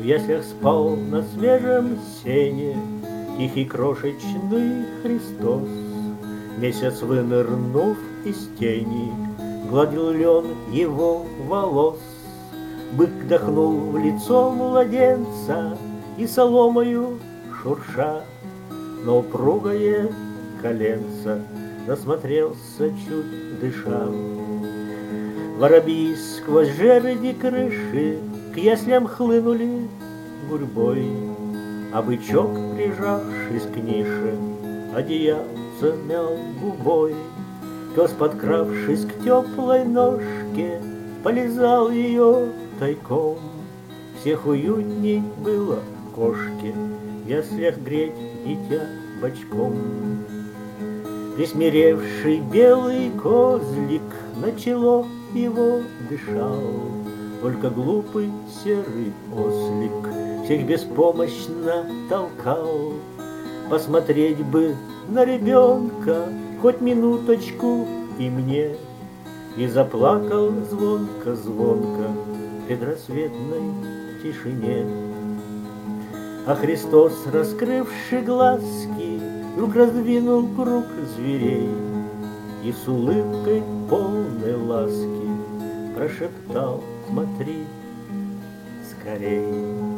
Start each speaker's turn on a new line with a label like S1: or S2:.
S1: яслях спал на свежем сене тихий крошечный Христос. Месяц, вынырнув из тени, гладил лен его волос. Бык дохнул в лицо младенца и соломою шурша на упругое коленца насмотрелся, чуть дыша. Воробьи сквозь жерди крыши к яслям хлынули гурьбой, а бычок, прижавшись к нише, одеяльце мял губой. Пес, подкравшись к теплой ножке, полизал ее тайком. Всех уютней было кошке в яслях греть дитя бочком. Присмиревший белый козлик на чело его дышал, только глупый серый ослик всех беспомощно толкал. Посмотреть бы на ребенка хоть минуточку и мне, и заплакал звонко-звонко в предрассветной тишине. А Христос, раскрывший глазки, вдруг раздвинул круг зверей и с улыбкой полной ласки прошептал: смотри скорей.